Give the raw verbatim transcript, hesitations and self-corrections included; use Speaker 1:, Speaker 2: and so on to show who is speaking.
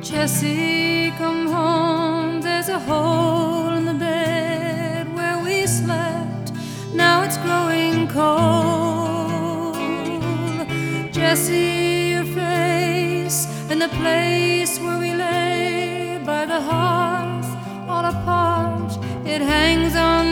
Speaker 1: Jessie, come home, there's a hole in the bed where we slept, now it's growing cold. Jessie, your face in the place where we lay by the hearth, all apart, it hangs on